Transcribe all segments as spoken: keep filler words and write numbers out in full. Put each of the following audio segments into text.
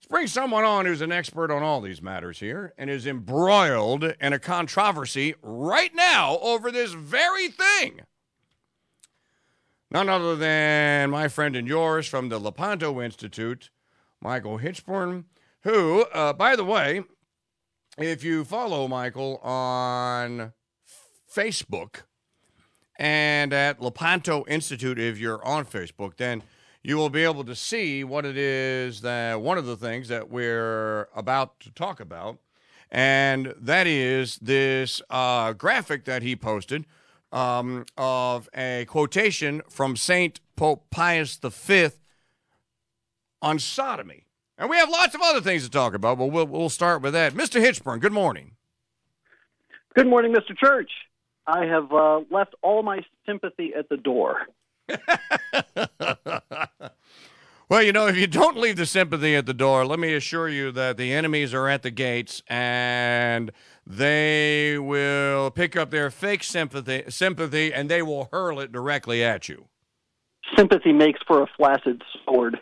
bring someone on who's an expert on all these matters here and is embroiled in a controversy right now over this very thing. None other than my friend and yours from the Lepanto Institute, Michael Hitchburn, who, uh, by the way, if you follow Michael on Facebook and at Lepanto Institute, if you're on Facebook, then you will be able to see what it is that one of the things that we're about to talk about. And that is this uh, graphic that he posted um, of a quotation from Saint Pope Pius the Fifth on sodomy. And we have lots of other things to talk about, but we'll, we'll start with that. Mister Hitchburn, good morning. Good morning, Mister Church. I have uh, left all my sympathy at the door. Well, you know, if you don't leave the sympathy at the door, let me assure you that the enemies are at the gates and they will pick up their fake sympathy, sympathy and they will hurl it directly at you. Sympathy makes for a flaccid sword.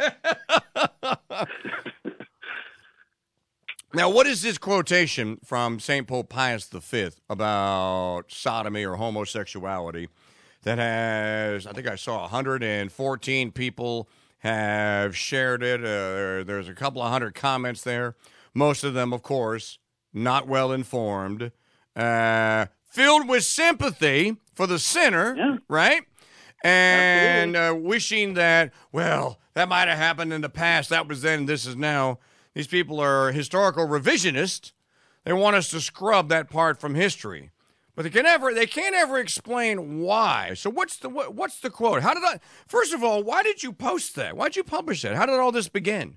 Now, what is this quotation from Saint Pope Pius the Fifth about sodomy or homosexuality that has, I think I saw one hundred fourteen people have shared it. Uh, there's a couple of hundred comments there. Most of them, of course, not well informed, uh, filled with sympathy for the sinner, yeah. right? And uh, wishing that, well, that might have happened in the past. That was then, this is now. These people are historical revisionists. They want us to scrub that part from history. But they can never, they can't ever explain why. So what's the what, what's the quote? How did I? First of all, why did you post that? Why did you publish that? How did all this begin?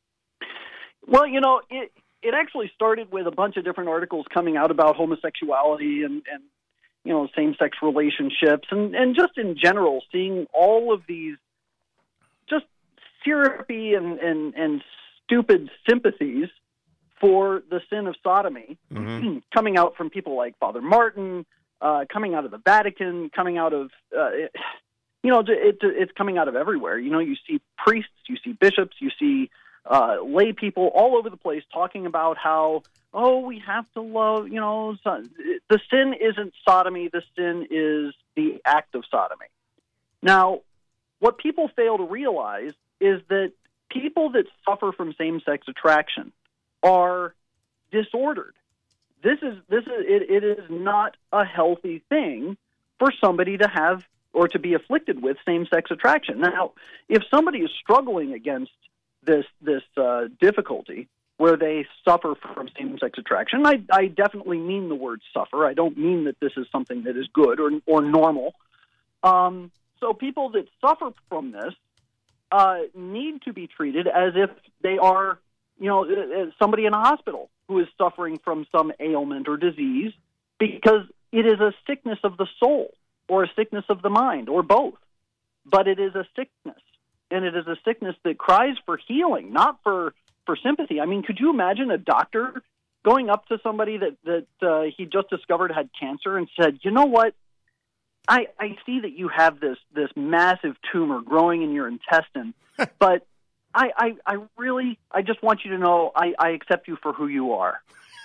Well, you know, it it actually started with a bunch of different articles coming out about homosexuality and, and you know, same-sex relationships and, and just in general seeing all of these just syrupy and, and, and stupid sympathies for the sin of sodomy, mm-hmm. coming out from people like Father Martin, uh, coming out of the Vatican, coming out of, uh, it, you know, it, it, it's coming out of everywhere. You know, you see priests, you see bishops, you see uh, lay people all over the place talking about how, oh, we have to love, you know, so, the sin isn't sodomy, the sin is the act of sodomy. Now, what people fail to realize is that people that suffer from same-sex attraction are disordered. This is this is it, it is not a healthy thing for somebody to have or to be afflicted with same-sex attraction. Now, if somebody is struggling against this this uh, difficulty where they suffer from same-sex attraction, I, I definitely mean the word suffer. I don't mean that this is something that is good or or normal. Um, so people that suffer from this uh, need to be treated as if they are, you know, somebody in a hospital who is suffering from some ailment or disease, because it is a sickness of the soul or a sickness of the mind or both. But it is a sickness, and it is a sickness that cries for healing, not for, for sympathy. I mean, could you imagine a doctor going up to somebody that, that uh, he just discovered had cancer and said, you know what, I, I see that you have this, this massive tumor growing in your intestine, but I, I, I really, I just want you to know I, I accept you for who you are.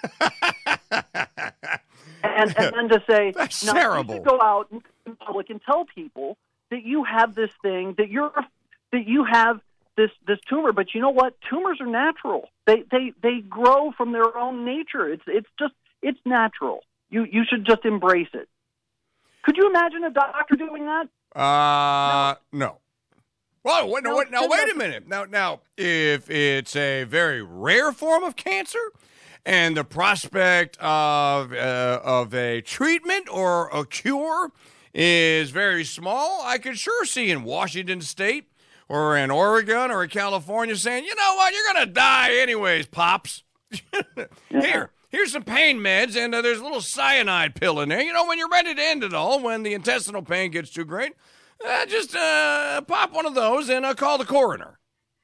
and, and then to say, that's now terrible. You go out in public and tell people that you have this thing, that you're, that you have this, this tumor. But you know what? Tumors are natural. They, they, they grow from their own nature. It's, it's just, it's natural. You, you should just embrace it. Could you imagine a doctor doing that? Uh, no. no. Well, wait, no, No, wait, now wait a minute. Now, now, if it's a very rare form of cancer, and the prospect of uh, of a treatment or a cure is very small, I could sure see in Washington State or in Oregon or in California saying, you know what, you're gonna die anyways, pops. Yeah. Here. Here's some pain meds, and uh, there's a little cyanide pill in there. You know, when you're ready to end it all, when the intestinal pain gets too great, uh, just uh, pop one of those and uh, call the coroner.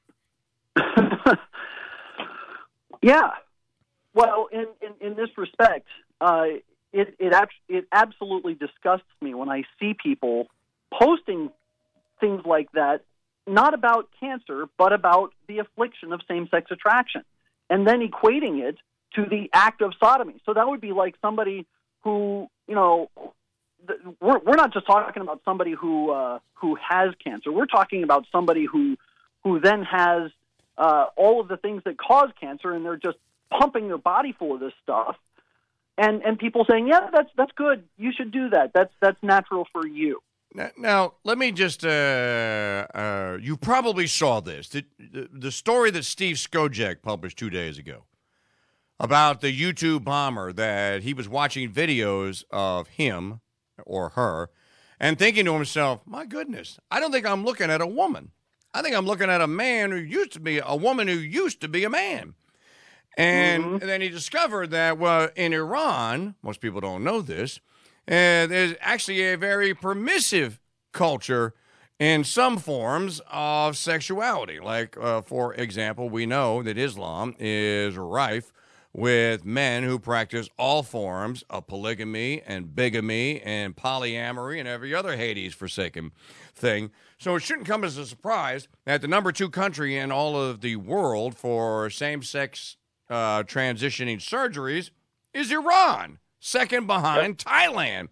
Yeah. Well, in, in, in this respect, uh, it it, ab- it absolutely disgusts me when I see people posting things like that not about cancer, but about the affliction of same-sex attraction, and then equating it to the act of sodomy. So that would be like somebody who, you know, th- we're we're not just talking about somebody who uh, who has cancer. We're talking about somebody who who then has uh, all of the things that cause cancer, and they're just pumping their body full of this stuff. And and people saying, yeah, that's that's good. You should do that. That's that's natural for you. Now, now let me just, uh, uh, you probably saw this. The, the, the story that Steve Skojec published two days ago about the YouTube bomber, that he was watching videos of him or her and thinking to himself, my goodness, I don't think I'm looking at a woman. I think I'm looking at a man who used to be a woman who used to be a man. And, Mm-hmm. and then he discovered that, well, in Iran, most people don't know this, uh, there's actually a very permissive culture in some forms of sexuality. Like, uh, for example, we know that Islam is rife with men who practice all forms of polygamy and bigamy and polyamory and every other Hades-forsaken thing. So it shouldn't come as a surprise that the number two country in all of the world for same-sex uh, transitioning surgeries is Iran, second behind yep. Thailand.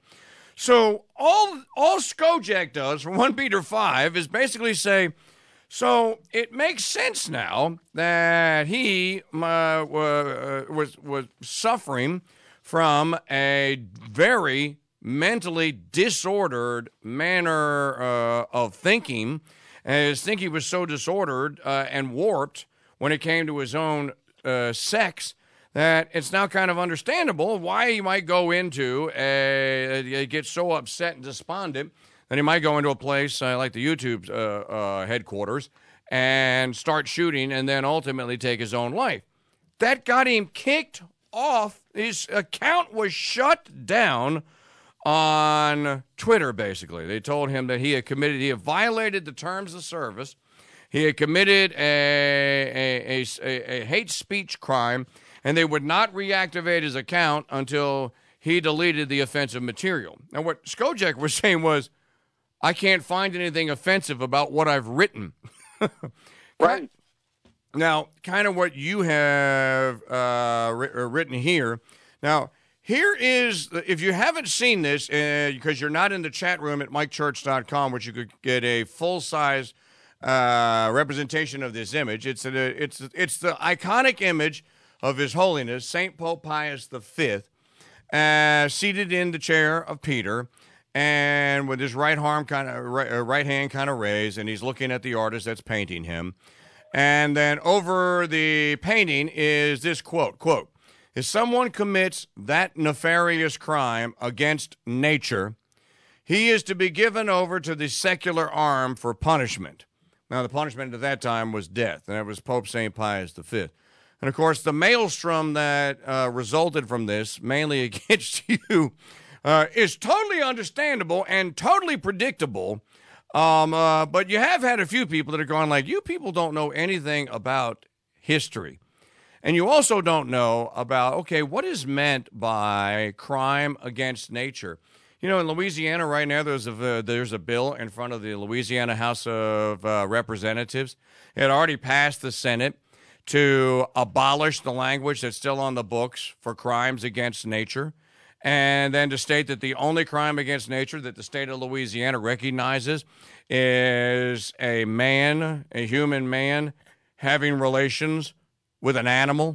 So all all Skojec does from one Peter five is basically say, so it makes sense now that he uh, uh, was was suffering from a very mentally disordered manner uh, of thinking, and his thinking was so disordered uh, and warped when it came to his own uh, sex, that it's now kind of understandable why he might go into a, a get so upset and despondent that he might go into a place uh, like the YouTube uh, uh, headquarters and start shooting and then ultimately take his own life. That got him kicked off. His account was shut down on Twitter, basically. They told him that he had committed, he had violated the terms of service. He had committed a, a, a, a hate speech crime, and they would not reactivate his account until he deleted the offensive material. Now, what Skojec was saying was, I can't find anything offensive about what I've written. Right. Now, kind of what you have uh, written here. Now, here is, if you haven't seen this, uh, because you're not in the chat room at mike church dot com, which you could get a full-size uh, representation of this image. It's, a, it's, it's the iconic image of His Holiness, Saint Pope Pius the Fifth, uh, seated in the chair of Peter, and with his right arm kind of right, uh, right hand kind of raised, and he's looking at the artist that's painting him. And then over the painting is this quote, quote, if someone commits that nefarious crime against nature, he is to be given over to the secular arm for punishment. Now, the punishment at that time was death, and that was Pope Saint Pius the Fifth. And, of course, the maelstrom that uh, resulted from this, mainly against you, uh, is totally understandable and totally predictable. Um, uh, but you have had a few people that are going like, you people don't know anything about history. And you also don't know about, okay, what is meant by crime against nature? You know, in Louisiana right now, there's a, uh, there's a bill in front of the Louisiana House of uh, Representatives. It already passed the Senate to abolish the language that's still on the books for crimes against nature, and then to state that the only crime against nature that the state of Louisiana recognizes is a man, a human man, having relations with an animal.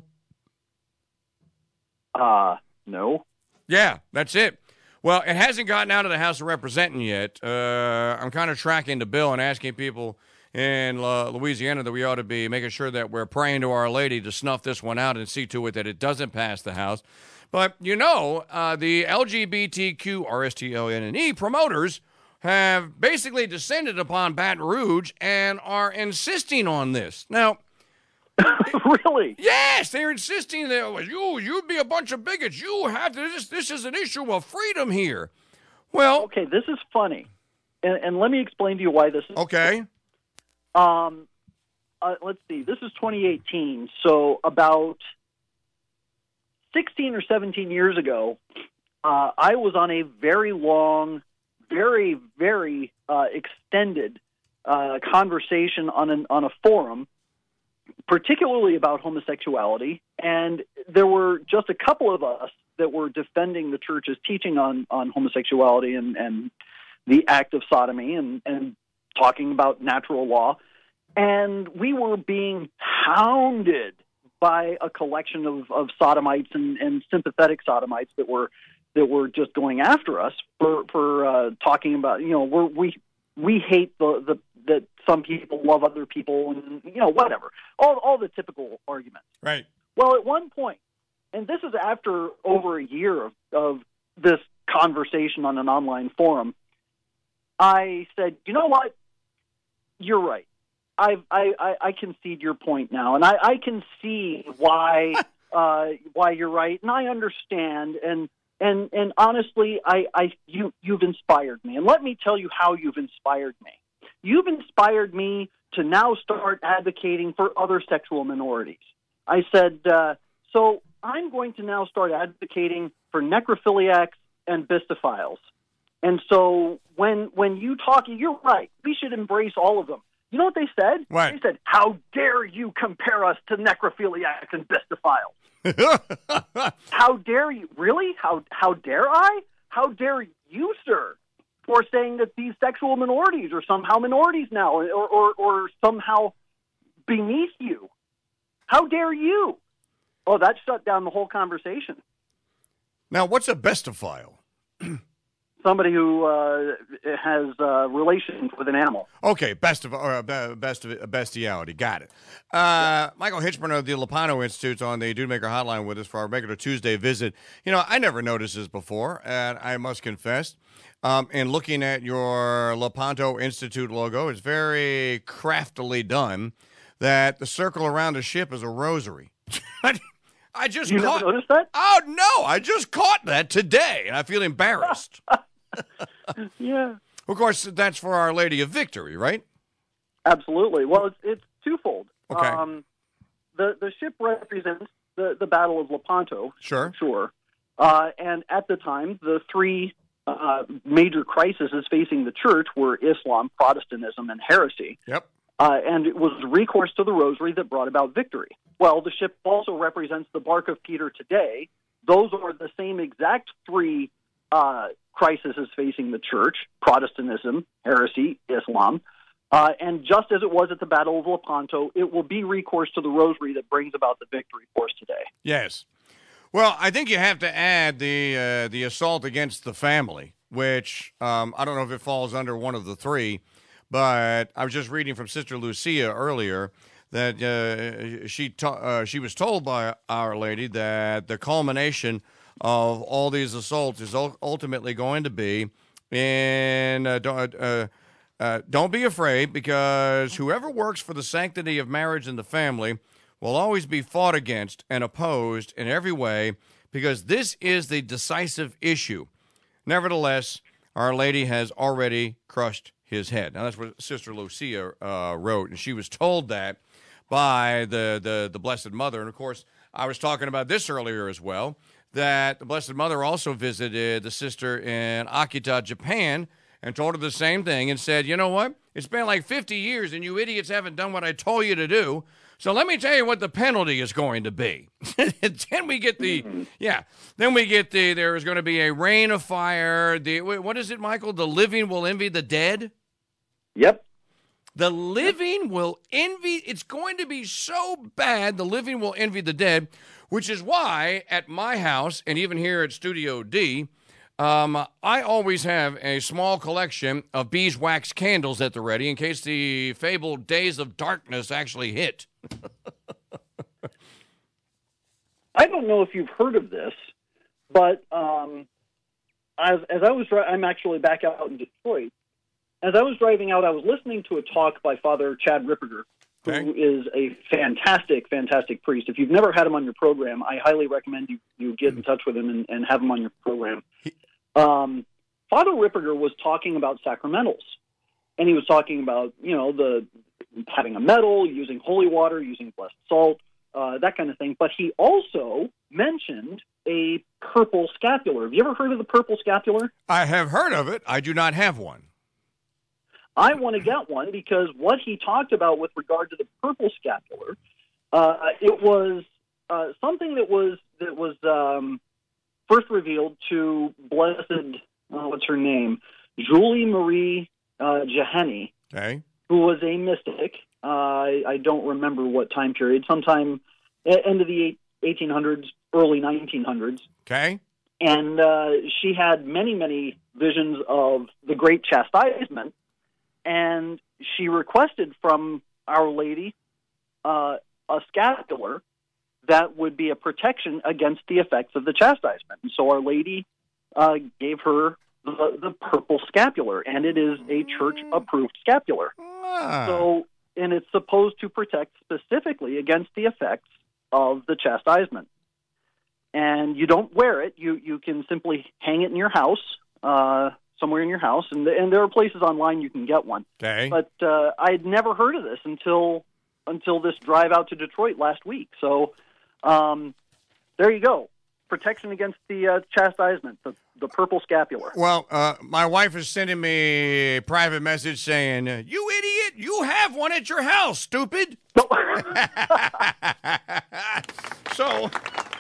Uh, no. Yeah, that's it. Well, it hasn't gotten out of the House of Representatives yet. Uh, I'm kind of tracking the bill and asking people in uh, Louisiana that we ought to be making sure that we're praying to Our Lady to snuff this one out and see to it that it doesn't pass the House. But, you know, uh, the L G B T Q, R S T O N N E promoters have basically descended upon Baton Rouge and are insisting on this. Now, really? Yes, they're insisting that you, you'd be a bunch of bigots. You have to, this, this is an issue of freedom here. Well, okay, this is funny. And, and let me explain to you why this is okay. Um, uh, let's see. This is twenty eighteen, so about sixteen or seventeen years ago, uh, I was on a very long, very, very uh, extended uh, conversation on an on a forum, particularly about homosexuality, and there were just a couple of us that were defending the church's teaching on, on homosexuality and, and the act of sodomy and, and talking about natural law. And we were being hounded by a collection of, of sodomites and, and sympathetic sodomites that were that were just going after us for, for uh, talking about, you know, we're, we we hate the, the that some people love other people and, you know, whatever. All, all the typical arguments. Right. Well, at one point, and this is after over a year of, of this conversation on an online forum, I said, you know what? You're right. I've, I, I, I concede your point now, and I, I can see why uh, why you're right, and I understand. And and and honestly, I, I you you've inspired me, and let me tell you how you've inspired me. You've inspired me to now start advocating for other sexual minorities. I said, uh, so I'm going to now start advocating for necrophiliacs and bistophiles. And so when when you talk, you're right. We should embrace all of them. You know what they said? What? They said, how dare you compare us to necrophiliacs and bistophiles? How dare you? Really? How how dare I? How dare you, sir, for saying that these sexual minorities are somehow minorities now or, or, or somehow beneath you? How dare you? Oh, that shut down the whole conversation. Now, what's a bestophile? Somebody who uh, has uh, relations with an animal. Okay, best of or uh, best of bestiality. Got it. Uh, Michael Hitchburn of the Lepanto Institute on the Dude Maker Hotline with us for our regular Tuesday visit. You know, I never noticed this before, and I must confess, um, in looking at your Lepanto Institute logo, it's very craftily done. That the circle around the ship is a rosary. I just you caught. never noticed that? Oh no! I just caught that today, and I feel embarrassed. Yeah. Of course, that's for Our Lady of Victory, right? Absolutely. Well, it's, it's twofold. Okay. Um, the the ship represents the, the Battle of Lepanto. Sure. Sure. Uh, and at the time, the three uh, major crises facing the church were Islam, Protestantism, and heresy. Yep. Uh, and it was recourse to the rosary that brought about victory. Well, the ship also represents the bark of Peter today. Those are the same exact three uh, crises facing the church: Protestantism, heresy, Islam. Uh, and just as it was at the Battle of Lepanto, it will be recourse to the rosary that brings about the victory for us today. Yes. Well, I think you have to add the uh, the assault against the family, which um, I don't know if it falls under one of the three, but I was just reading from Sister Lucia earlier that uh, she ta- uh, she was told by Our Lady that the culmination of all these assaults is ul- ultimately going to be in uh, don't, uh, uh, don't be afraid, because whoever works for the sanctity of marriage and the family will always be fought against and opposed in every way, because this is the decisive issue. Nevertheless, Our Lady has already crushed his head. Now, that's what Sister Lucia uh, wrote, and she was told that by the, the, the Blessed Mother. And, of course, I was talking about this earlier as well, that the Blessed Mother also visited the sister in Akita, Japan, and told her the same thing and said, you know what? It's been like fifty years, and you idiots haven't done what I told you to do. So let me tell you what the penalty is going to be. Then we get the, yeah, then we get the, there is going to be a rain of fire. The, what is it, Michael? The living will envy the dead? Yep. The living will envy, it's going to be so bad, the living will envy the dead, which is why at my house, and even here at Studio D, um, I always have a small collection of beeswax candles at the ready in case the fabled days of darkness actually hit. I don't know if you've heard of this, but um, as, as I was, I'm actually back out in Detroit. As I was driving out, I was listening to a talk by Father Chad Ripperger, who Okay. is a fantastic, fantastic priest. If you've never had him on your program, I highly recommend you, you get in touch with him and, and have him on your program. Um, Father Ripperger was talking about sacramentals, and he was talking about, you know, the having a medal, using holy water, using blessed salt, uh, that kind of thing. But he also mentioned a purple scapular. Have you ever heard of the purple scapular? I have heard of it. I do not have one. I want to get one because what he talked about with regard to the purple scapular, uh, it was uh, something that was that was um, first revealed to Blessed, uh, what's her name, Julie Marie uh, Jehani, Okay. who was a mystic. Uh, I, I don't remember what time period, sometime end of the eighteen hundreds, early nineteen hundreds. Okay. And uh, she had many, many visions of the Great Chastisement, and she requested from Our Lady uh, a scapular that would be a protection against the effects of the chastisement. And so Our Lady uh, gave her the, the purple scapular, and it is a church-approved scapular. Ah. So, and it's supposed to protect specifically against the effects of the chastisement. And you don't wear it. You you can simply hang it in your house, uh, somewhere in your house, and and there are places online you can get one. Okay. But uh, I had never heard of this until until this drive out to Detroit last week. So um, there you go, protection against the uh, chastisement, the the purple scapular. Well, uh, my wife is sending me a private message saying, "You idiot! You have one at your house, stupid." So.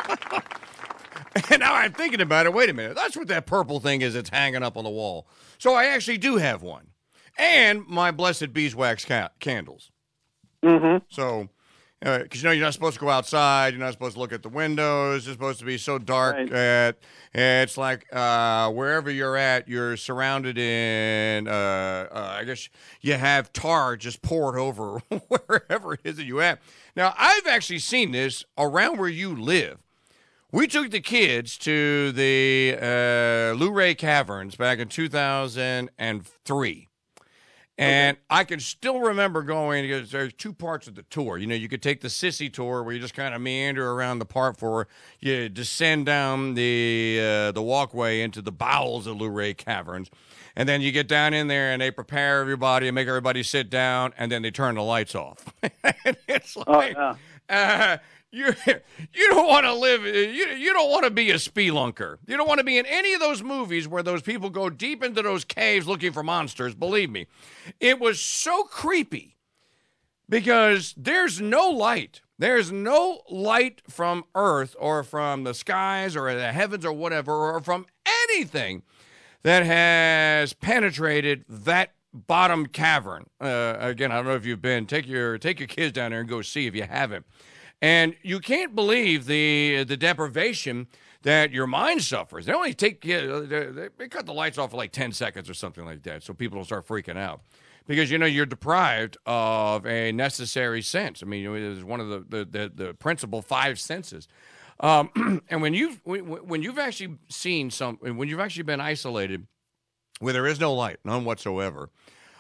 And now I'm thinking about it. Wait a minute. That's what that purple thing is that's hanging up on the wall. So I actually do have one. And my blessed beeswax ca- candles. Mm-hmm. So, because, uh, you know, you're not supposed to go outside. You're not supposed to look at the windows. It's supposed to be so dark Right. that it's like uh, wherever you're at, you're surrounded in, uh, uh, I guess you have tar just poured over wherever it is that you're at. Now, I've actually seen this around where you live. We took the kids to the uh, Luray Caverns back in two thousand three. And okay. I can still remember going, because there's two parts of the tour. You know, you could take the Sissy tour where you just kind of meander around the park for, you descend down the uh, the walkway into the bowels of Luray Caverns. And then you get down in there and they prepare everybody and make everybody sit down, and then they turn the lights off. And it's like, oh, yeah. uh, You you don't want to live, you, you don't want to be a spelunker. You don't want to be in any of those movies where those people go deep into those caves looking for monsters, believe me. It was so creepy because there's no light. There's no light from Earth or from the skies or the heavens or whatever, or from anything that has penetrated that bottom cavern. Uh, again, I don't know if you've been. Take your, take your kids down there and go see if you haven't. And you can't believe the the deprivation that your mind suffers. They only take uh, they, they cut the lights off for like ten seconds or something like that, so people don't start freaking out. Because, you know, you're deprived of a necessary sense. I mean, it is one of the the, the, the principal five senses. Um, and when you've when you've actually seen some, when you've actually been isolated, where there is no light, none whatsoever,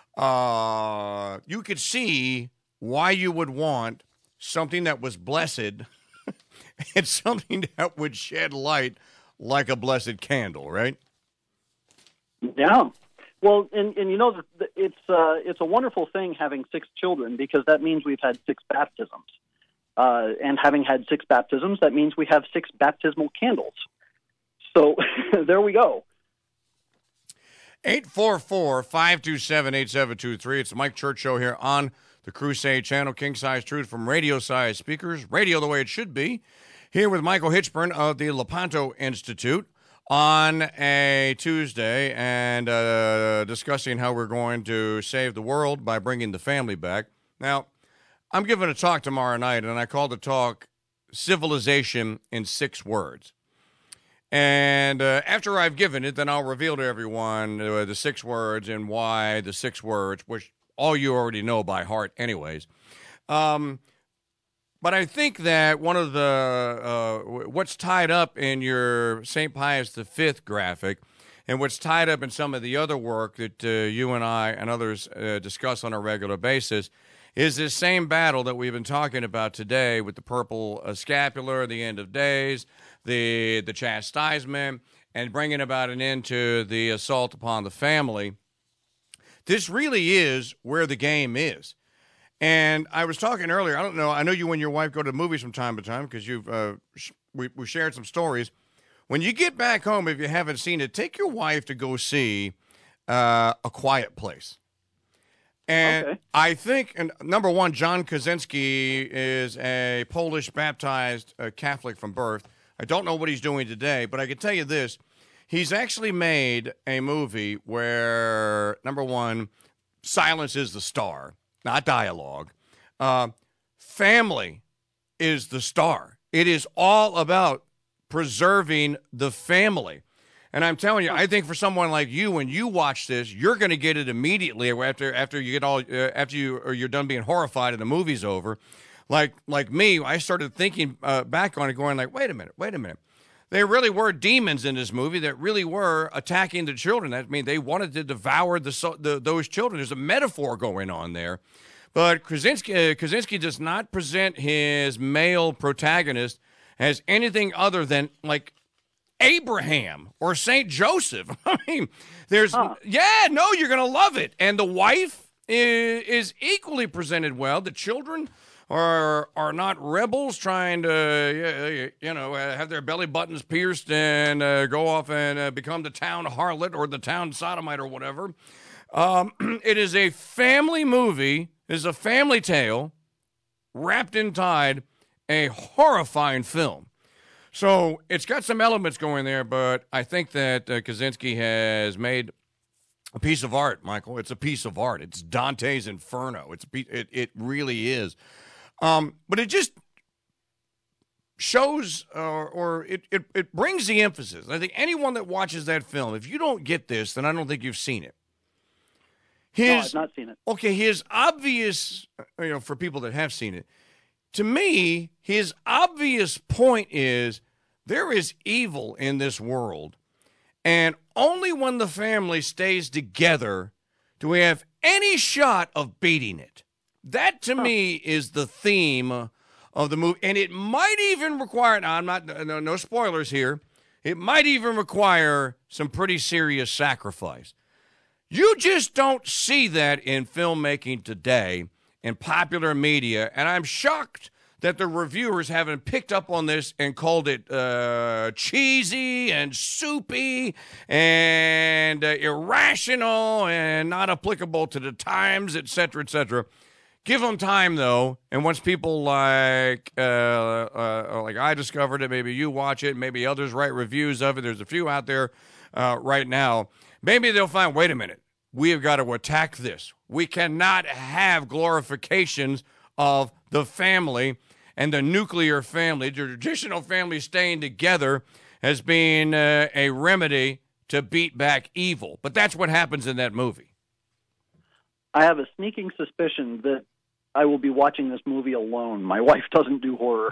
uh, you could see why you would want something that was blessed and something that would shed light like a blessed candle, right? Yeah. Well, and, and you know, it's uh, it's a wonderful thing having six children, because that means we've had six baptisms. Uh, and having had six baptisms, that means we have six baptismal candles. So there we go. eight four four, five two seven, eight seven two three. It's the Mike Church Show here on the Crusade Channel, King Size Truth from Radio Size Speakers, radio the way it should be. Here with Michael Hitchburn of the Lepanto Institute on a Tuesday, and uh, discussing how we're going to save the world by bringing the family back. Now, I'm giving a talk tomorrow night, and I call the talk Civilization in Six Words. And uh, after I've given it, then I'll reveal to everyone uh, the six words and why the six words, which all you already know by heart anyways. Um, but I think that one of the, uh, what's tied up in your Saint Pius the Fifth graphic, and what's tied up in some of the other work that uh, you and I and others uh, discuss on a regular basis, is this same battle that we've been talking about today with the purple uh, scapular, the end of days, the the chastisement, and bringing about an end to the assault upon the family. This really is where the game is. And I was talking earlier, I don't know, I know you and your wife go to movies from time to time because you've uh, sh- we, we shared some stories. When you get back home, if you haven't seen it, take your wife to go see uh, A Quiet Place. And Okay. I think, and number one, John Krasinski is a Polish baptized uh, Catholic from birth. I don't know what he's doing today, but I can tell you this. He's actually made a movie where, number one, silence is the star, not dialogue. Uh, family is the star. It is all about preserving the family. And I'm telling you, I think for someone like you, when you watch this, you're going to get it immediately after after you get all uh, after you or you're done being horrified and the movie's over. Like like me, I started thinking uh, back on it, going like, wait a minute, wait a minute. There really were demons in this movie that really were attacking the children. I mean, they wanted to devour the, the those children. There's a metaphor going on there. But Krasinski, uh, Krasinski does not present his male protagonist as anything other than like Abraham or Saint Joseph. I mean, there's, huh. yeah, no, you're going to love it. And the wife is, is equally presented well. The children are are not rebels trying to, you know, have their belly buttons pierced and uh, go off and uh, become the town harlot or the town sodomite or whatever. Um, it is a family movie. It is a family tale wrapped inside a horrifying film. So it's got some elements going there, but I think that uh, Krasinski has made a piece of art, Michael. It's a piece of art. It's Dante's Inferno. It's it it really is. Um, but it just shows, uh, or it, it it brings the emphasis. I think anyone that watches that film, if you don't get this, then I don't think you've seen it. His, no, I've not seen it. Okay, his obvious, you know, for people that have seen it, to me, his obvious point is there is evil in this world, and only when the family stays together do we have any shot of beating it. That, to huh. me, is the theme of the movie, and it might even require, now I'm not, no, no spoilers here, it might even require some pretty serious sacrifice. You just don't see that in filmmaking today, in popular media, and I'm shocked that the reviewers haven't picked up on this and called it uh, cheesy and soupy and uh, irrational and not applicable to the times, et cetera, et cetera. Give them time, though, and once people like uh, uh, like I discovered it, maybe you watch it, maybe others write reviews of it. There's a few out there uh, right now. Maybe they'll find, wait a minute, we have got to attack this. We cannot have glorifications of the family and the nuclear family, the traditional family staying together as being uh, a remedy to beat back evil. But that's what happens in that movie. I have a sneaking suspicion that I will be watching this movie alone. My wife doesn't do horror.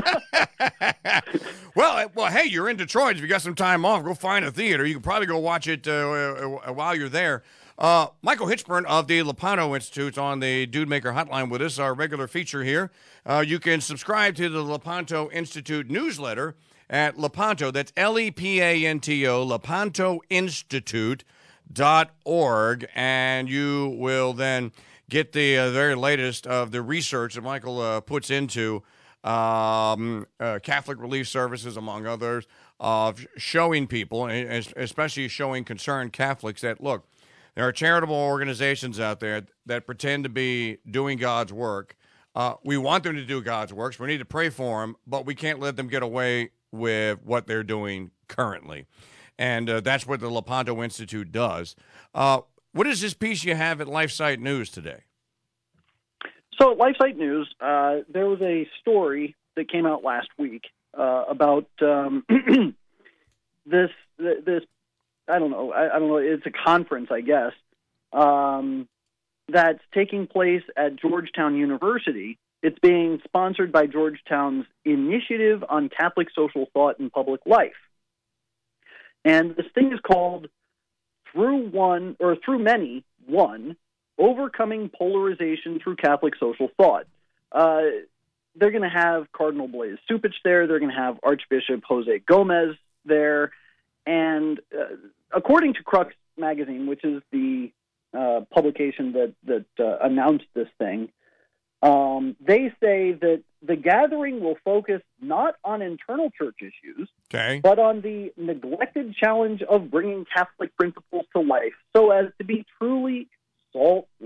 well, well, hey, you're in Detroit. If you got some time off, go find a theater. You can probably go watch it uh, uh, while you're there. Uh, Michael Hitchburn of the Lepanto Institute on the Dude Maker Hotline with us, our regular feature here. Uh, you can subscribe to the Lepanto Institute newsletter at Lepanto. That's L E P A N T O, lepanto institute dot org, and you will then get the uh, very latest of the research that Michael uh, puts into um, uh, Catholic Relief Services, among others, of showing people, especially showing concerned Catholics, that, look, there are charitable organizations out there that pretend to be doing God's work. Uh, we want them to do God's work, so we need to pray for them, but we can't let them get away with what they're doing currently. And uh, that's what the Lepanto Institute does. Uh, what is this piece you have at LifeSite News today? So at LifeSite News, uh, there was a story that came out last week uh, about um, this this. I don't know. I, I don't know. It's a conference, I guess, um, that's taking place at Georgetown University. It's being sponsored by Georgetown's Initiative on Catholic Social Thought in Public Life. And this thing is called Through One, or Through Many, One, Overcoming Polarization Through Catholic Social Thought. Uh, they're going to have Cardinal Blaise Cupich there. They're going to have Archbishop Jose Gomez there. And uh, according to Crux Magazine, which is the uh, publication that, that uh, announced this thing, um, they say that the gathering will focus not on internal church issues, okay, but on the neglected challenge of bringing Catholic principles to life so as to be truly salt,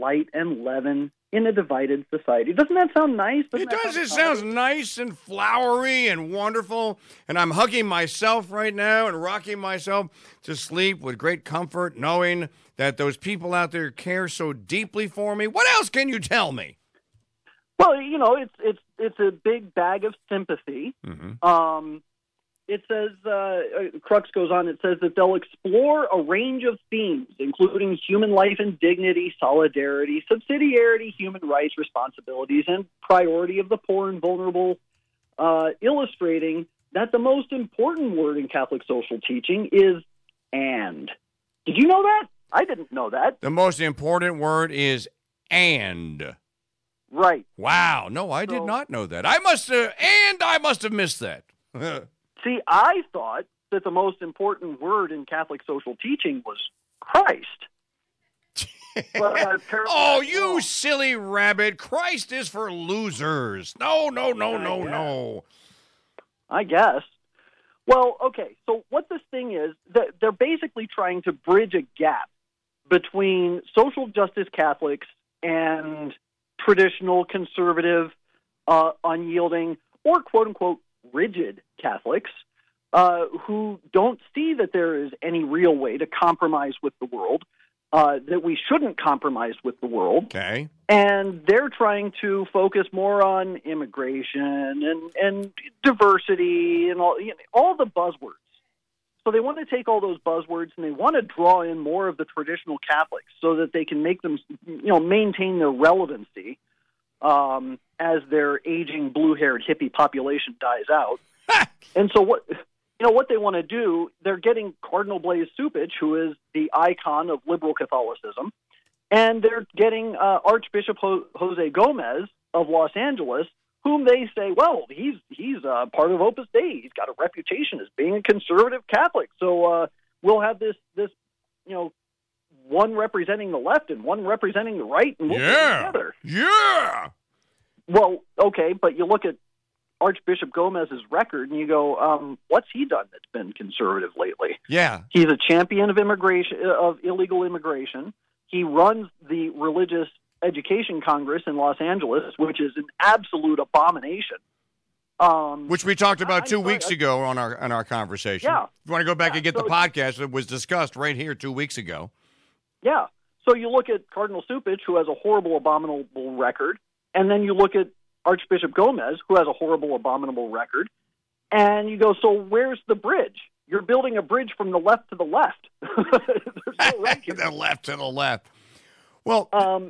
light and leaven in a divided society. Doesn't that sound nice? Doesn't It that does. sound It sounds exciting? nice and flowery and wonderful. And I'm hugging myself right now and rocking myself to sleep with great comfort, knowing that those people out there care so deeply for me. What else can you tell me? Well, you know, it's it's it's a big bag of sympathy. Mm-hmm. Um, it says, uh, Crux goes on, it says that they'll explore a range of themes, including human life and dignity, solidarity, subsidiarity, human rights, responsibilities, and priority of the poor and vulnerable, uh, illustrating that the most important word in Catholic social teaching is and. Did you know that? I didn't know that. The most important word is and. Right. Wow. No, I did So- not know that. I must have, and I must have missed that. See, I thought that the most important word in Catholic social teaching was Christ. But apparently Oh, that's you wrong. silly rabbit. Christ is for losers. No, no, no, I no, guess. no. I guess. Well, okay, so what this thing is, that they're basically trying to bridge a gap between social justice Catholics and traditional, conservative, uh, unyielding, or quote-unquote rigid Catholics uh, who don't see that there is any real way to compromise with the world, uh, that we shouldn't compromise with the world. Okay. And they're trying to focus more on immigration and, and diversity and all, you know, all the buzzwords. So they want to take all those buzzwords and they want to draw in more of the traditional Catholics so that they can make them, you know, maintain their relevancy um, as their aging blue-haired hippie population dies out. And so what, you know, what they want to do, they're getting Cardinal Blaise Cupich, who is the icon of liberal Catholicism, and they're getting uh, Archbishop Ho- Jose Gomez of Los Angeles, whom they say, well, he's he's uh, part of Opus Dei. He's got a reputation as being a conservative Catholic. So uh, we'll have this this you know one representing the left and one representing the right, and we'll put them Yeah. together. Yeah. Well, okay, but you look at Archbishop Gomez's record and you go, um, what's he done that's been conservative lately? Yeah. He's a champion of immigration, of illegal immigration. He runs the Religious Education Congress in Los Angeles, which is an absolute abomination. Um, Which we talked about I- two I- weeks I- ago on our on our conversation. Yeah. If you want to go back Yeah, and get so the podcast, it was discussed right here two weeks ago. Yeah. So you look at Cardinal Cupich, who has a horrible, abominable record, and then you look at Archbishop Gomez, who has a horrible, abominable record, and you go, so where's the bridge? You're building a bridge from the left to the left. There's no right here. The left to the left. Well, Um,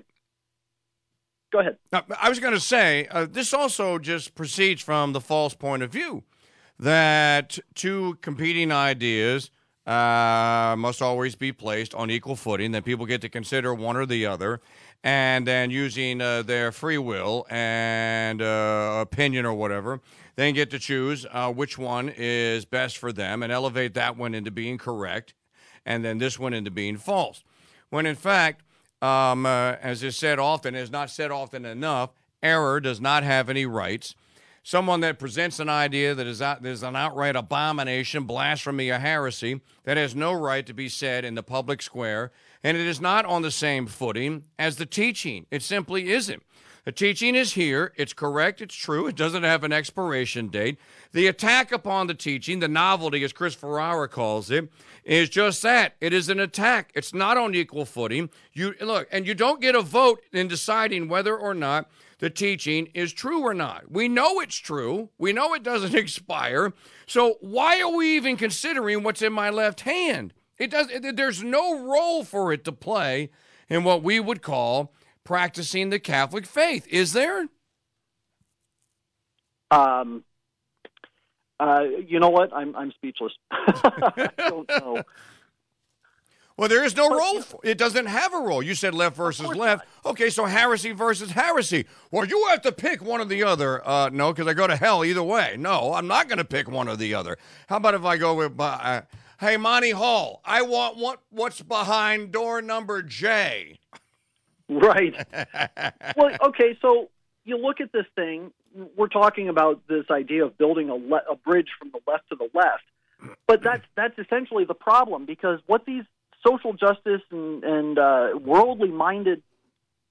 go ahead. now, I was going to say, uh, this also just proceeds from the false point of view that two competing ideas uh, must always be placed on equal footing, that people get to consider one or the other, and then using uh, their free will and uh, opinion or whatever, they get to choose uh, which one is best for them and elevate that one into being correct, and then this one into being false. When in fact, um, uh, as is said often, is not said often enough, error does not have any rights. Someone that presents an idea that is, out, that is an outright abomination, blasphemy, or heresy that has no right to be said in the public square, and it is not on the same footing as the teaching. It simply isn't. The teaching is here. It's correct. It's true. It doesn't have an expiration date. The attack upon the teaching, the novelty, as Chris Ferrara calls it, is just that. It is an attack. It's not on equal footing. You look, and you don't get a vote in deciding whether or not the teaching is true or not. We know it's true. We know it doesn't expire. So why are we even considering what's in my left hand? It does. There's no role for it to play in what we would call practicing the Catholic faith. Is there? Um, uh, you know what? I'm I'm speechless. I don't know. Well, there is no But, role. you- For, it doesn't have a role. You said left versus course left. Okay, so heresy versus heresy. Well, you have to pick one or the other. Uh, no, because I go to hell either way. No, I'm not going to pick one or the other. How about if I go with, uh, hey, Monty Hall, I want what, what's behind door number J. Right. Well, okay, so you look at this thing, we're talking about this idea of building a, le- a bridge from the left to the left, but that's that's essentially the problem, because what these social justice and, and uh, worldly-minded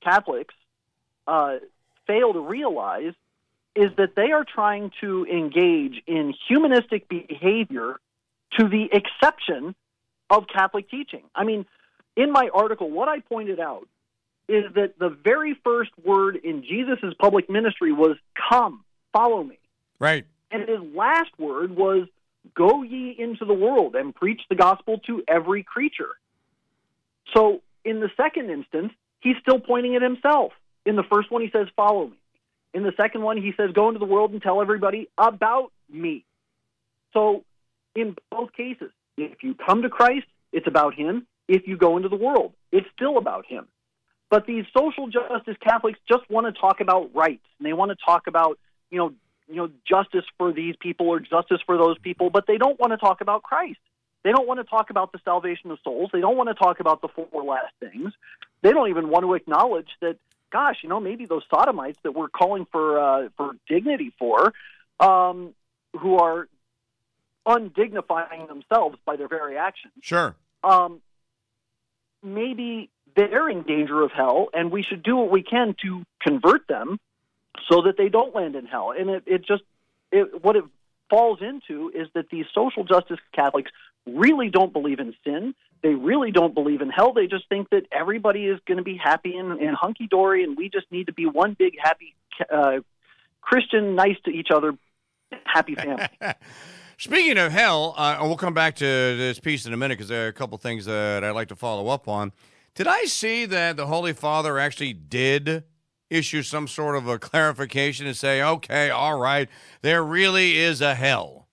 Catholics uh, fail to realize is that they are trying to engage in humanistic behavior to the exception of Catholic teaching. I mean, in my article, what I pointed out is that the very first word in Jesus' public ministry was, "Come, follow me." Right. And his last word was, "Go ye into the world and preach the gospel to every creature." So in the second instance, he's still pointing at himself. In the first one, he says, "Follow me." In the second one, he says, "Go into the world and tell everybody about me." So in both cases, if you come to Christ, it's about him. If you go into the world, it's still about him. But these social justice Catholics just want to talk about rights, and they want to talk about, you know, you know, justice for these people or justice for those people, but they don't want to talk about Christ. They don't want to talk about the salvation of souls. They don't want to talk about the four last things. They don't even want to acknowledge that, gosh, you know, maybe those sodomites that we're calling for uh, for dignity for, um, who are undignifying themselves by their very actions. Sure. Um, maybe they're in danger of hell, and we should do what we can to convert them so that they don't land in hell. And it, it just, it, what it falls into is that these social justice Catholics really don't believe in sin. They really don't believe in hell. They just think that everybody is going to be happy and, and hunky-dory, and we just need to be one big, happy, uh, Christian, nice to each other, happy family. Speaking of hell, uh, and we'll come back to this piece in a minute because there are a couple things that I'd like to follow up on. Did I see that the Holy Father actually did issue some sort of a clarification and say, okay, all right, there really is a hell?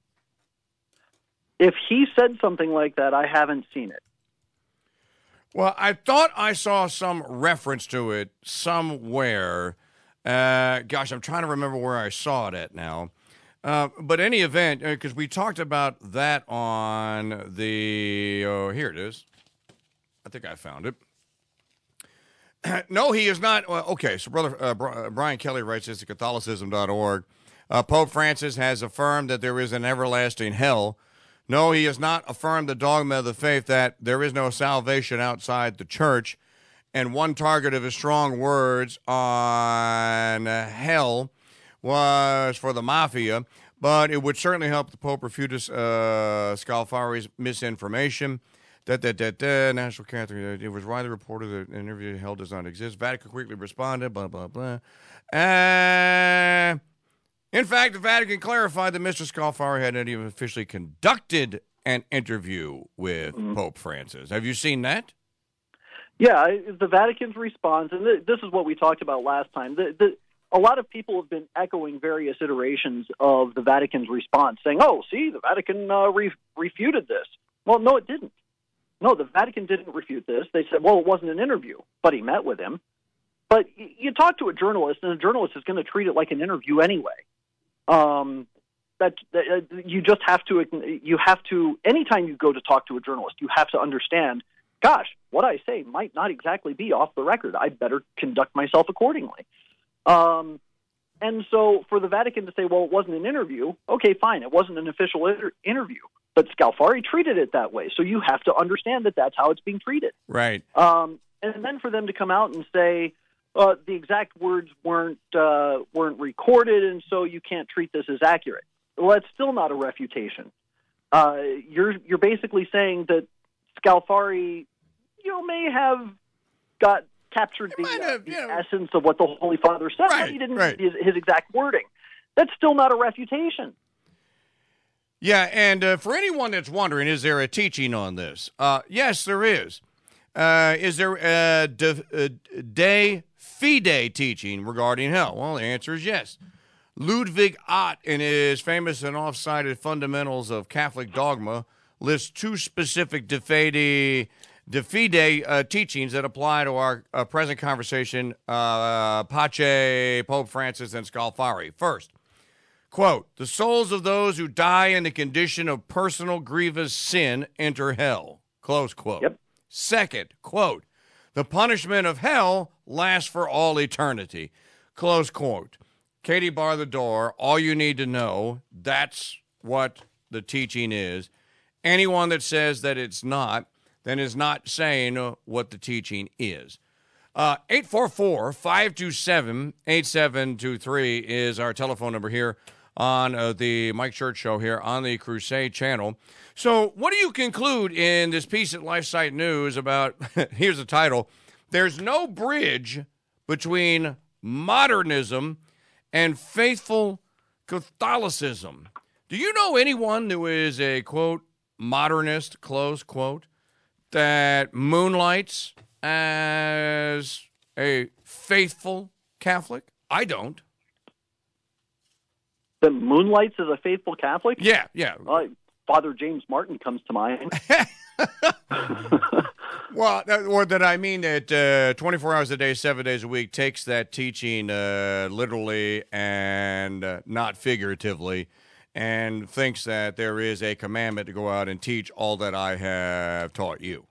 If he said something like that, I haven't seen it. Well, I thought I saw some reference to it somewhere. Uh, gosh, I'm trying to remember where I saw it at now. Uh, but any event, because uh, we talked about that on the, oh, here it is. I think I found it. No, he is not. Well, okay, so Brother uh, Brian Kelly writes this at Catholicism dot org. Uh, Pope Francis has affirmed that there is an everlasting hell. No, he has not affirmed the dogma of the faith that there is no salvation outside the church. And one target of his strong words on hell was for the mafia, but it would certainly help the Pope refute uh, Scalfari's misinformation. Da, da, da, da, National Catholic, it was widely reported that an interview hell does not exist. Vatican quickly responded, blah, blah, blah. Uh, in fact, the Vatican clarified that Mister Scalfari hadn't even officially conducted an interview with mm-hmm. Pope Francis. Have you seen that? Yeah, the Vatican's response, and this is what we talked about last time. The, the, a lot of people have been echoing various iterations of the Vatican's response, saying, oh, see, the Vatican uh, re- refuted this. Well, no, it didn't. No, the Vatican didn't refute this. They said, well, it wasn't an interview, but he met with him. But you talk to a journalist, and a journalist is going to treat it like an interview anyway. Um, that, that uh, you just have to, you have to, anytime you go to talk to a journalist, you have to understand, gosh, what I say might not exactly be off the record. I'd better conduct myself accordingly. Um, and so for the Vatican to say, well, it wasn't an interview, okay, fine, it wasn't an official inter- interview, but Scalfari treated it that way. So you have to understand that that's how it's being treated. Right. Um, and then for them to come out and say uh, the exact words weren't uh, weren't recorded, and so you can't treat this as accurate. Well, that's still not a refutation. Uh, you're you're basically saying that Scalfari, you know, may have got captured the, have, uh, the you know, essence of what the Holy Father said, right, but he didn't right. his, his exact wording. That's still not a refutation. Yeah, and uh, for anyone that's wondering, is there a teaching on this? Uh, yes, there is. Uh, is there a de, a de fide teaching regarding hell? Well, the answer is yes. Ludwig Ott, in his famous and oft-cited Fundamentals of Catholic Dogma, lists two specific de fide, de fide uh, teachings that apply to our uh, present conversation, uh, Pace, Pope Francis, and Scalfari. First, quote, the souls of those who die in the condition of personal grievous sin enter hell, close quote. Yep. Second, quote, the punishment of hell lasts for all eternity, close quote. Katie bar the door, all you need to know, that's what the teaching is. Anyone that says that it's not, then is not saying what the teaching is. Uh, eight four four, five two seven, eight seven two three is our telephone number here on uh, the Mike Church Show here on the Crusade Channel. So what do you conclude in this piece at LifeSite News about, here's the title, "There's no bridge between modernism and faithful Catholicism." Do you know anyone who is a, quote, modernist, close quote, that moonlights as a faithful Catholic? I don't. That moonlights as a faithful Catholic? Yeah, yeah. Uh, Father James Martin comes to mind. Well, or that I mean that uh, twenty-four hours a day, seven days a week takes that teaching uh, literally and uh, not figuratively, and thinks that there is a commandment to go out and teach all that I have taught you.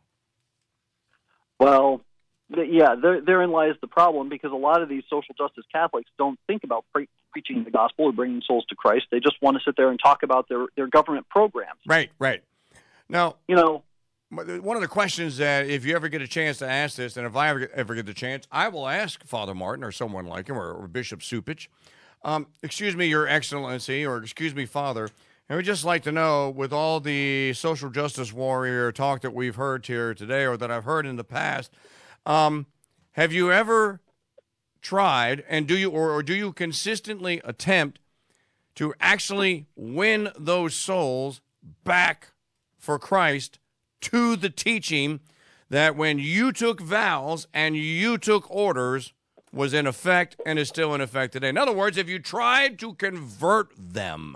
Well, th- yeah, there, therein lies the problem, because a lot of these social justice Catholics don't think about pre- preaching the gospel or bringing souls to Christ. They just want to sit there and talk about their, their government programs. Right, right. Now, you know, one of the questions that if you ever get a chance to ask this, and if I ever, ever get the chance, I will ask Father Martin or someone like him, or, or Bishop Supich, um, excuse me, Your Excellency, or excuse me, Father, and we'd just like to know, with all the social justice warrior talk that we've heard here today, or that I've heard in the past, um, have you ever tried, and do you, or, or do you consistently attempt to actually win those souls back for Christ to the teaching that when you took vows and you took orders was in effect and is still in effect today? In other words, if you tried to convert them,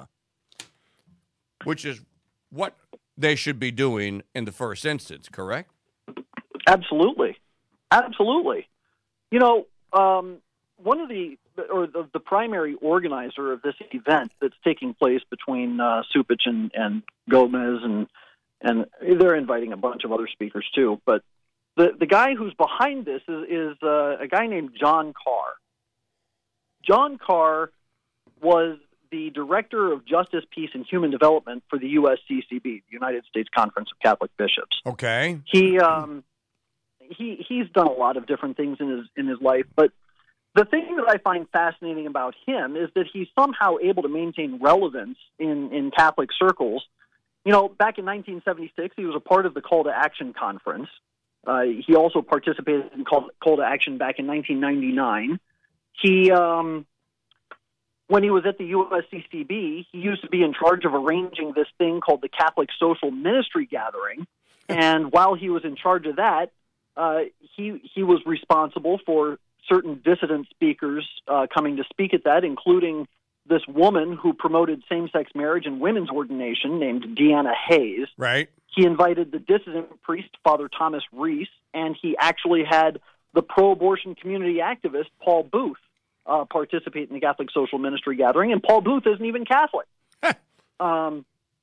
which is what they should be doing in the first instance, correct? Absolutely. Absolutely. You know, um, one of the, or the, the primary organizer of this event that's taking place between uh, Supich and, and Gomez, and and they're inviting a bunch of other speakers too, but the, the guy who's behind this is, is uh, a guy named John Carr. John Carr was the Director of Justice, Peace, and Human Development for the U S C C B, the United States Conference of Catholic Bishops. Okay. He um, he he's done a lot of different things in his in his life, but the thing that I find fascinating about him is that he's somehow able to maintain relevance in, in Catholic circles. You know, back in nineteen seventy-six, he was a part of the Call to Action Conference. Uh, he also participated in Call, Call to Action back in nineteen ninety-nine. He, um, when he was at the U S C C B, he used to be in charge of arranging this thing called the Catholic Social Ministry Gathering. And while he was in charge of that, uh, he he was responsible for certain dissident speakers uh, coming to speak at that, including this woman who promoted same-sex marriage and women's ordination named Deanna Hayes. Right. He invited the dissident priest, Father Thomas Reese, and he actually had the pro-abortion community activist, Paul Booth, uh, participate in the Catholic Social Ministry Gathering, and Paul Booth isn't even Catholic. um,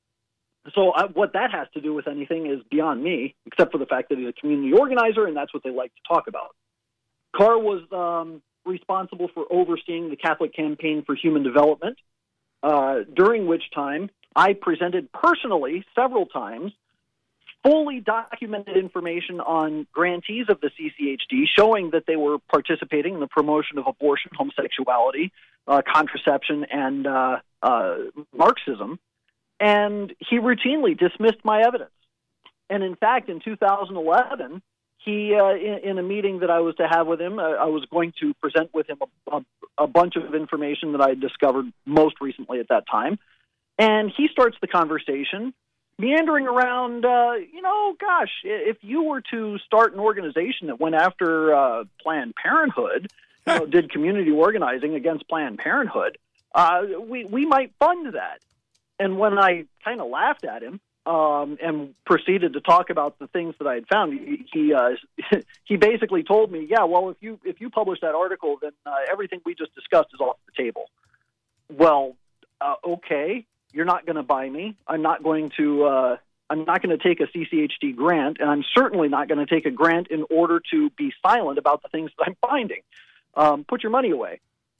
so I, what that has to do with anything is beyond me, except for the fact that he's a community organizer, and that's what they like to talk about. Carr was um, responsible for overseeing the Catholic Campaign for Human Development, uh, during which time I presented personally several times fully documented information on grantees of the C C H D showing that they were participating in the promotion of abortion, homosexuality, uh, contraception, and uh, uh, Marxism. And he routinely dismissed my evidence. And in fact, in two thousand eleven, he, uh, in, in a meeting that I was to have with him, uh, I was going to present with him a, a, a bunch of information that I had discovered most recently at that time. And he starts the conversation, meandering around, uh, you know, gosh, if you were to start an organization that went after uh, Planned Parenthood, you know, did community organizing against Planned Parenthood, uh, we, we might fund that. And when I kind of laughed at him, Um, and proceeded to talk about the things that I had found, He he, uh, he basically told me, "Yeah, well, if you if you publish that article, then uh, everything we just discussed is off the table." Well, uh, okay, you're not going to buy me. I'm not going to. Uh, I'm not going to take a C C H D grant, and I'm certainly not going to take a grant in order to be silent about the things that I'm finding. Um, put your money away.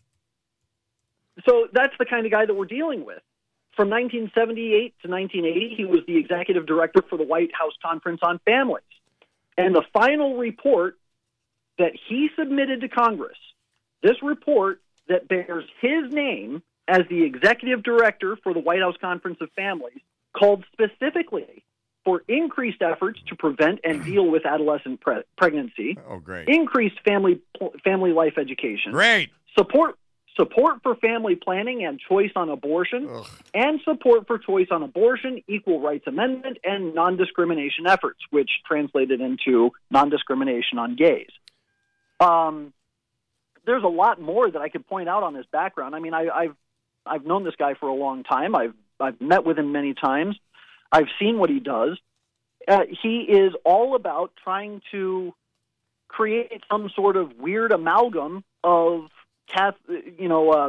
So that's the kind of guy that we're dealing with. From nineteen seventy-eight to nineteen eighty, he was the executive director for the White House Conference on Families. And the final report that he submitted to Congress, this report that bears his name as the executive director for the White House Conference of Families, called specifically for increased efforts to prevent and deal with adolescent pre- pregnancy, oh, great. increased family family life education, great. support support for family planning and choice on abortion, Ugh. and support for choice on abortion, equal rights amendment, and non-discrimination efforts, which translated into non-discrimination on gays. Um, there's a lot more that I could point out on his background. I mean, I, I've I've known this guy for a long time. I've I've met with him many times. I've seen what he does. Uh, he is all about trying to create some sort of weird amalgam of Cath, you know, uh,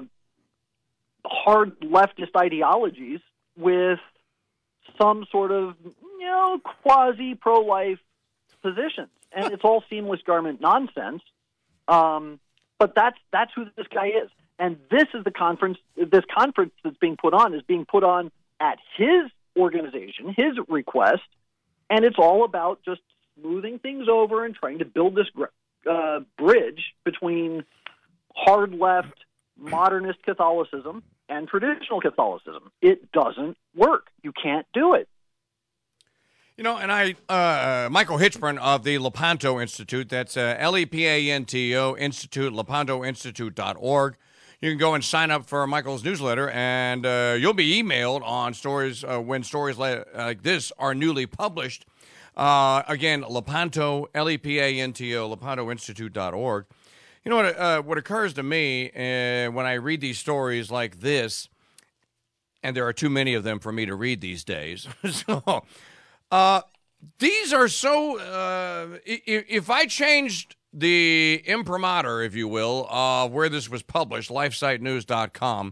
hard leftist ideologies with some sort of, you know, quasi pro-life positions, and it's all seamless garment nonsense. Um, but that's that's who this guy is, and this is the conference. This conference that's being put on is being put on at his organization, his request, and it's all about just smoothing things over and trying to build this uh, bridge between hard left modernist Catholicism and traditional Catholicism. It doesn't work. You can't do it. You know, and I, uh, Michael Hitchburn of the Lepanto Institute, that's uh, L E P A N T O Institute, lepanto institute dot org. You can go and sign up for Michael's newsletter, and uh, you'll be emailed on stories uh, when stories like, like this are newly published. Uh, again, Lepanto, L E P A N T O, lepanto institute dot org. You know what? Uh, what occurs to me uh, when I read these stories like this, and there are too many of them for me to read these days. so, uh, these are so. Uh, if, if I changed the imprimatur, if you will, of where this was published, lifesite news dot com,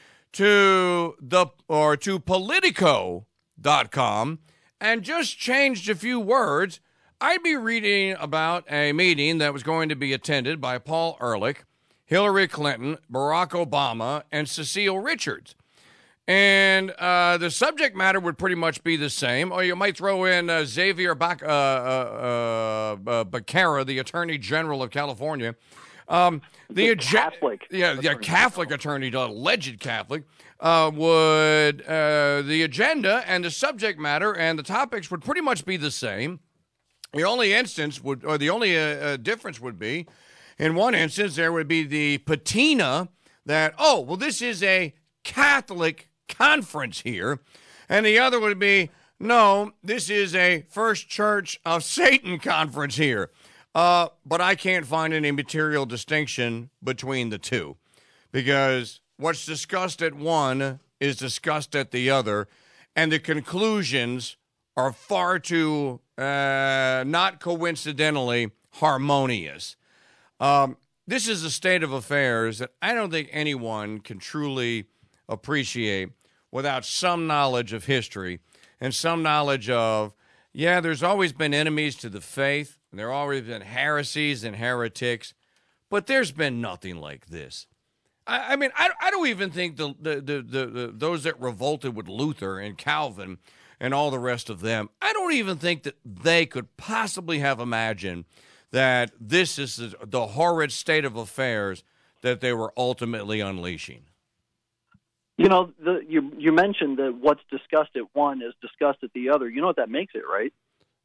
to the or to politico dot com, and just changed a few words, I'd be reading about a meeting that was going to be attended by Paul Ehrlich, Hillary Clinton, Barack Obama, and Cecile Richards. And uh, the subject matter would pretty much be the same. Or you might throw in uh, Xavier Bac- uh, uh, uh, Becerra, the Attorney General of California. Um, the ag- Catholic. Yeah, yeah, Catholic attorney, alleged Catholic, uh, would, uh, the agenda and the subject matter and the topics would pretty much be the same. The only instance would, or the only uh, uh, difference would be, in one instance, there would be the patina that, oh, well, this is a Catholic conference here. And the other would be, no, this is a First Church of Satan conference here. Uh, but I can't find any material distinction between the two, because what's discussed at one is discussed at the other, and the conclusions are far too, uh, not coincidentally, harmonious. Um, this is a state of affairs that I don't think anyone can truly appreciate without some knowledge of history and some knowledge of, yeah, there's always been enemies to the faith, and there have always been heresies and heretics, but there's been nothing like this. I, I mean, I, I don't even think the, the, the, the, the those that revolted with Luther and Calvin and all the rest of them, I don't even think that they could possibly have imagined that this is the horrid state of affairs that they were ultimately unleashing. You know, the, you you mentioned that what's discussed at one is discussed at the other. You know what that makes it, right?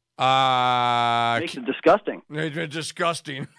Uh, It makes it disgusting. Disgusting.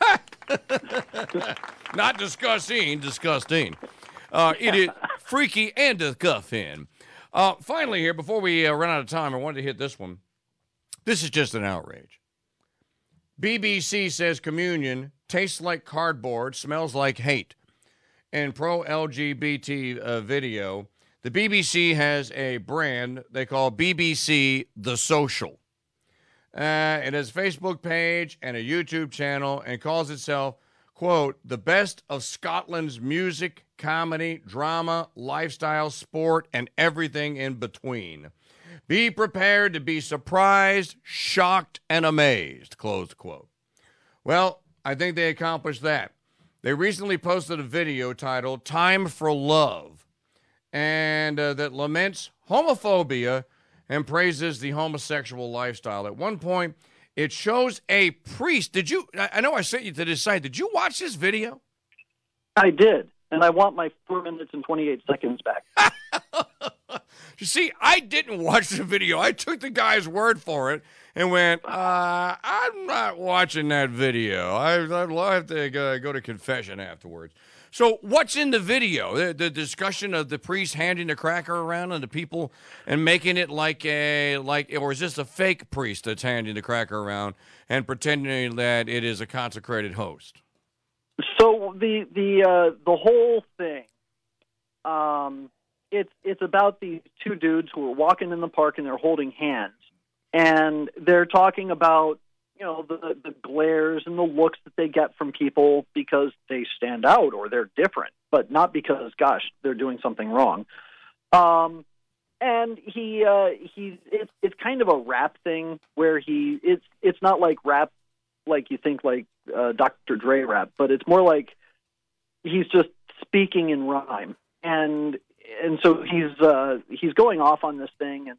Not disgusting, disgusting. Uh, it is freaky and disgusting. Uh, finally here, before we uh, run out of time, I wanted to hit this one. This is just an outrage. B B C says communion tastes like cardboard, smells like hate. In pro-L G B T uh, video, the B B C has a brand they call B B C The Social. Uh, it has a Facebook page and a YouTube channel and calls itself, quote, the best of Scotland's music, comedy, drama, lifestyle, sport, and everything in between. Be prepared to be surprised, shocked, and amazed, close quote. Well, I think they accomplished that. They recently posted a video titled Time for Love, and uh, that laments homophobia and praises the homosexual lifestyle. At one point, It shows a priest. Did you? I I know I sent you to this site. Did you watch this video? I did, and I want my four minutes and twenty-eight seconds back. You see, I didn't watch the video. I took the guy's word for it and went, uh, I'm not watching that video. I, I'll have to go, go to confession afterwards. So what's in the video? The, the discussion of the priest handing the cracker around and the people and making it like a, like, or is this a fake priest that's handing the cracker around and pretending that it is a consecrated host? So the, the, uh, the whole thing, um, It's it's about these two dudes who are walking in the park and they're holding hands, and they're talking about, you know, the the glares and the looks that they get from people because they stand out or they're different, but not because, gosh, they're doing something wrong. Um, and he uh, he's it's it's kind of a rap thing where he it's it's not like rap like you think like uh, Doctor Dre rap, but it's more like he's just speaking in rhyme. And And so he's uh, he's going off on this thing, and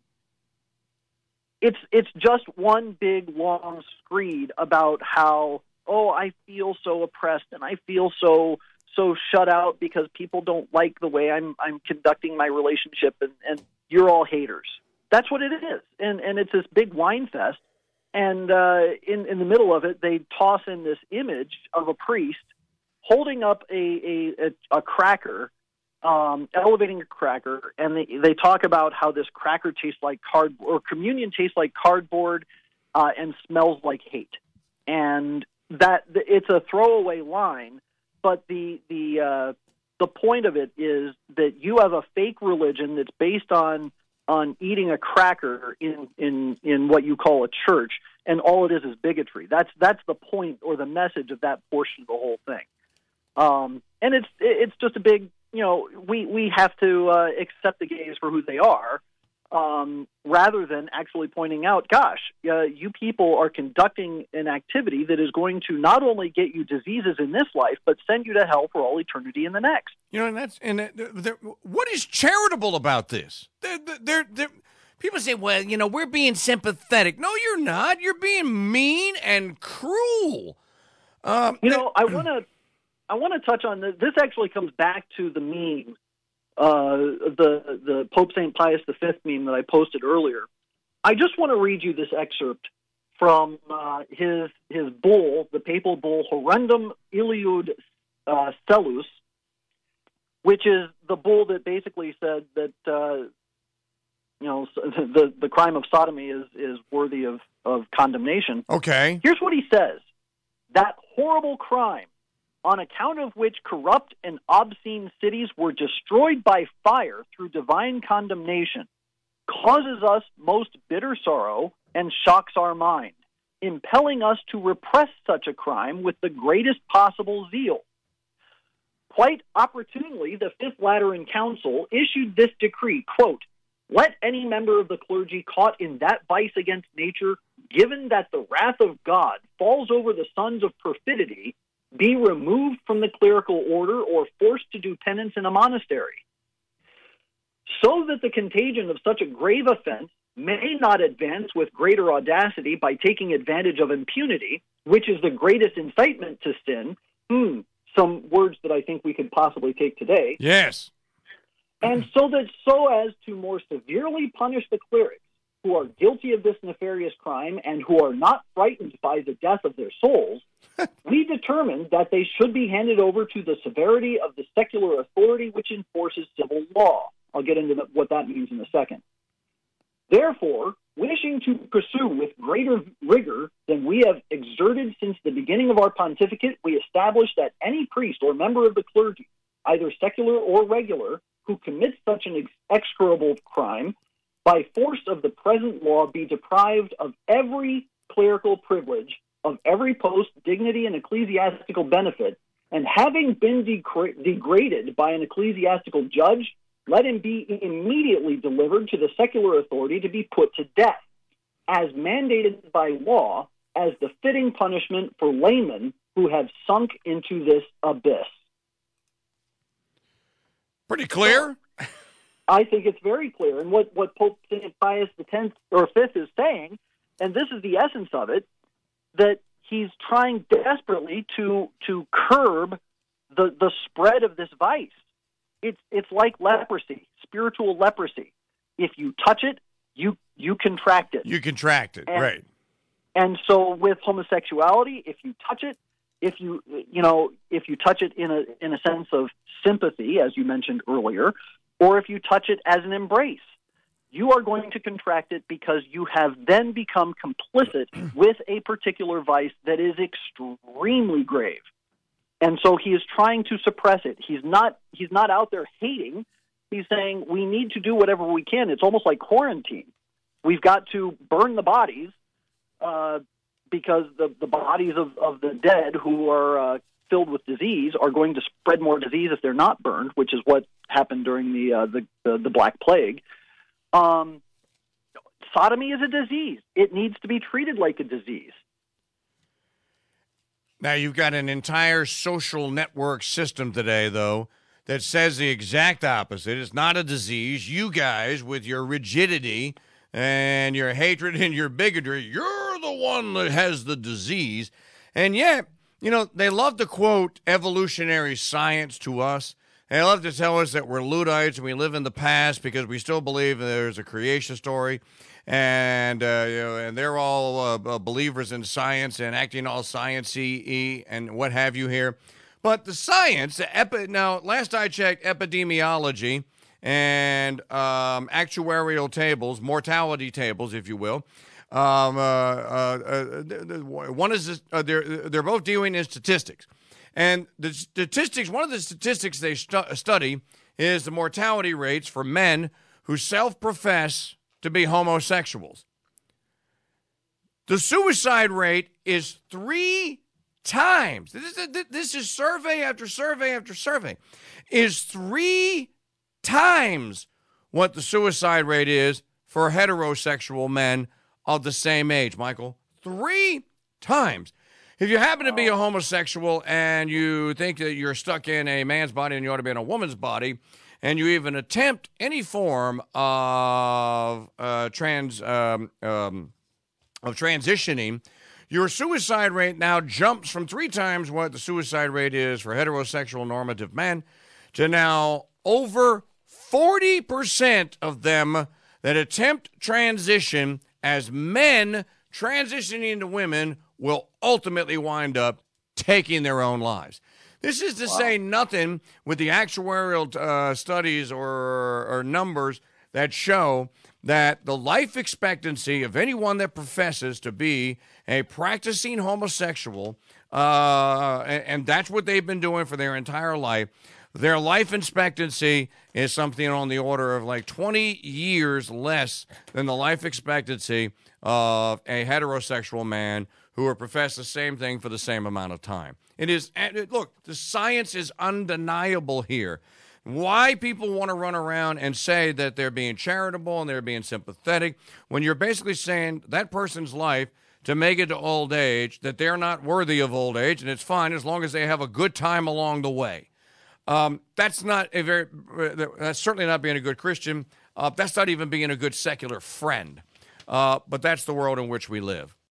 it's it's just one big long screed about how, oh, I feel so oppressed and I feel so so shut out because people don't like the way I'm I'm conducting my relationship, and, and you're all haters. That's what it is, and and it's this big whine fest. And uh, in in the middle of it, they toss in this image of a priest holding up a a, a, a cracker. Um, elevating a cracker, and they, they talk about how this cracker tastes like card or communion tastes like cardboard uh, and smells like hate, and that it's a throwaway line, but the the uh, the point of it is that you have a fake religion that's based on on eating a cracker in in in what you call a church, and all it is is bigotry. That's that's the point or the message of that portion of the whole thing, um, and it's it's just a big. You know, we, we have to uh, accept the gays for who they are, um, rather than actually pointing out, gosh, uh, you people are conducting an activity that is going to not only get you diseases in this life, but send you to hell for all eternity in the next. You know, and that's and they're, they're, what is charitable about this? They're, they're, they're, people say, well, you know, we're being sympathetic. No, you're not. You're being mean and cruel. Um, you know, I want to. I want to touch on this. This actually comes back to the meme, uh, the the Pope Saint Pius the Fifth meme that I posted earlier. I just want to read you this excerpt from uh, his his bull, the papal bull Horrendum Iliud uh, Cellus, which is the bull that basically said that uh, you know the the crime of sodomy is is worthy of of condemnation. Okay. Here's what he says: that horrible crime, on account of which corrupt and obscene cities were destroyed by fire through divine condemnation, causes us most bitter sorrow and shocks our mind, impelling us to repress such a crime with the greatest possible zeal. Quite opportunely, the Fifth Lateran Council issued this decree, quote, let any member of the clergy caught in that vice against nature, given that the wrath of God falls over the sons of perfidy, be removed from the clerical order or forced to do penance in a monastery, so that the contagion of such a grave offense may not advance with greater audacity by taking advantage of impunity, which is the greatest incitement to sin. Hmm, some words that I think we could possibly take today. Yes. And so that so as to more severely punish the clerics who are guilty of this nefarious crime and who are not frightened by the death of their souls, we determined that they should be handed over to the severity of the secular authority which enforces civil law. I'll get into the, what that means in a second. Therefore, wishing to pursue with greater rigor than we have exerted since the beginning of our pontificate, we established that any priest or member of the clergy, either secular or regular, who commits such an ex- execrable crime, by force of the present law be deprived of every clerical privilege, of every post, dignity, and ecclesiastical benefit, and having been degra- degraded by an ecclesiastical judge, let him be immediately delivered to the secular authority to be put to death, as mandated by law, as the fitting punishment for laymen who have sunk into this abyss. Pretty clear. I think it's very clear. And what, what Pope Saint Pius the tenth or fifth is saying, and this is the essence of it, that he's trying desperately to to curb the the spread of this vice. It's it's like leprosy, spiritual leprosy. If you touch it, you you contract it. You contract it, and, right? And so with homosexuality, if you touch it, if you you know if you touch it in a in a sense of sympathy, as you mentioned earlier, or if you touch it as an embrace, you are going to contract it because you have then become complicit with a particular vice that is extremely grave. And so he is trying to suppress it. He's not he's not out there hating. He's saying we need to do whatever we can. It's almost like quarantine. We've got to burn the bodies uh, because the, the bodies of, of the dead who are uh, filled with disease are going to spread more disease if they're not burned, which is what happened during the uh, the, the, the Black Plague. Um, sodomy is a disease. It needs to be treated like a disease. Now, you've got an entire social network system today, though, that says the exact opposite. It's not a disease. You guys, with your rigidity and your hatred and your bigotry, you're the one that has the disease. And yet, you know, they love to quote evolutionary science to us. They love to tell us that we're Luddites and we live in the past because we still believe there's a creation story. And uh, you know, and they're all uh, believers in science and acting all science-y and what have you here. But the science, the epi- now, last I checked, epidemiology and um, actuarial tables, mortality tables, if you will. Um, uh, uh, uh, one is uh, they're they're both dealing in statistics, and the statistics. One of the statistics they stu- study is the mortality rates for men who self-profess to be homosexuals. The suicide rate is three times. This is, this is survey after survey after survey. Is three times what the suicide rate is for heterosexual men of the same age, Michael. Three times. If you happen to be a homosexual and you think that you're stuck in a man's body and you ought to be in a woman's body, and you even attempt any form of uh, trans um, um, of transitioning, your suicide rate now jumps from three times what the suicide rate is for heterosexual normative men to now over forty percent of them that attempt transition as men transitioning into women will ultimately wind up taking their own lives. This is to wow. say nothing with the actuarial uh, studies or, or numbers that show that the life expectancy of anyone that professes to be a practicing homosexual, uh, and, and that's what they've been doing for their entire life, their life expectancy is something on the order of like twenty years less than the life expectancy of a heterosexual man who will profess the same thing for the same amount of time. It is, look, the science is undeniable here. Why people want to run around and say that they're being charitable and they're being sympathetic when you're basically saying that person's life to make it to old age, that they're not worthy of old age, and it's fine as long as they have a good time along the way. Um, that's not a very, that's certainly not being a good Christian. Uh, that's not even being a good secular friend. Uh, but that's the world in which we live.